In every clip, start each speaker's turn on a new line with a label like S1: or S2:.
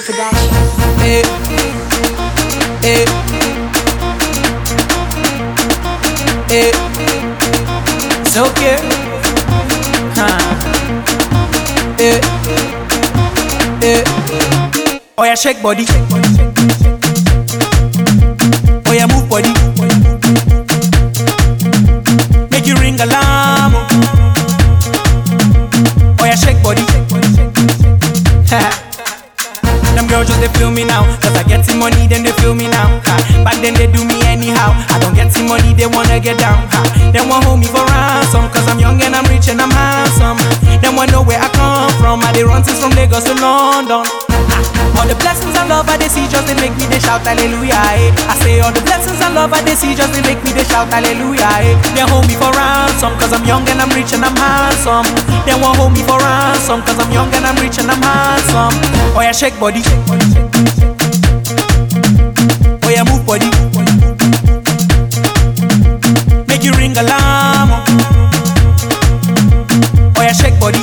S1: Production.
S2: Eh, eh, eh, it's okay. Eh, oh yeah, shake body. Oh yeah, move body. Make you ring alarm. Oh yeah, shake body. Them girls just they feel me now, cause I get some money, then they feel me now. Back then they do me anyhow. I don't get some money, they wanna get down. They want hold me for ransom, cause I'm young and I'm rich and I'm handsome. They want know where I come from. I they run things from Lagos to London. All the blessings and love I they see just they make me they shout hallelujah. I say all the blessings and love I they see just they make me they shout hallelujah. They hold me for ransom, cause I'm young and I'm rich and I'm handsome. They want hold me for ransom, cause I'm young and I'm rich and I'm handsome. Oh yeah, shake body. Oh yeah, move body. Make you ring alarm. Oh yeah, shake body.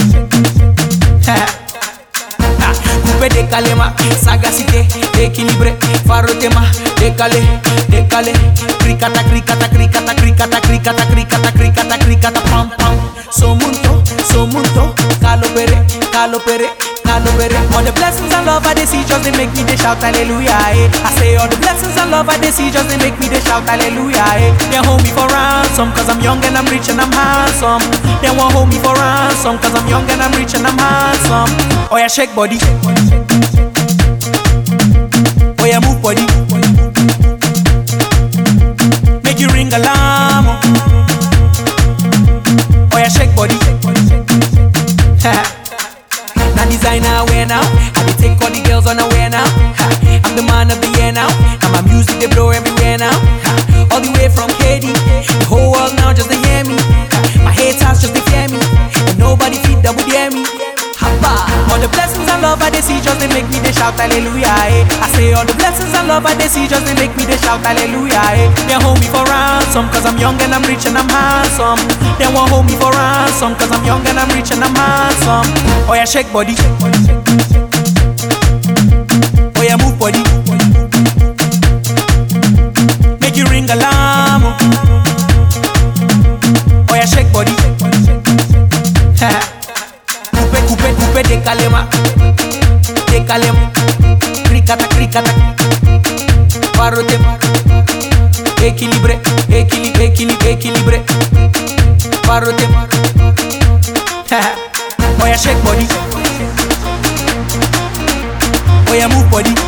S2: Coupe décalé ma sagacité, équilibré, farotema, décalé, décalé, cricata, cricata, cricata, cricata, cricata, cricata, cricata, cricata, pam pam. Somunto, calopere, calopere, calopere. All the blessings and love I they see just they make me they shout hallelujah. I say all the blessings and love I they see just they make me they shout hallelujah. They hold me for ransom, cause I'm young and I'm rich and I'm handsome. They won't hold me for ransom, cause I'm young and I'm rich and I'm handsome. Oh yeah, shake body. Oh yeah, move body. Make you ring alarm. Oh yeah, shake body. Now designer wear now. I dey take all the girls on a wear now. I'm the man of the year now. And my music they blow everywhere now. All the way from KD, the whole world now just to hear me. My haters just to fear me, and nobody feed double dare me. All the blessings and love I they see just they make me they shout hallelujah. I say all the blessings and love I they see just they make me they shout hallelujah. They hold me for ransom, cause I'm young and I'm rich and I'm handsome. They won't hold me for ransom, cause I'm young and I'm rich and I'm handsome. Oh yeah, shake body. Oh yeah, move body. Make you ring alarm. Oh yeah, shake body. Coupe décalé ma, décalé ma, cricata, cricata, parote ma, équilibré, équilibré, équilibré, équilibré, parote ma. Oh yeah, shake body. Oh yeah, move body.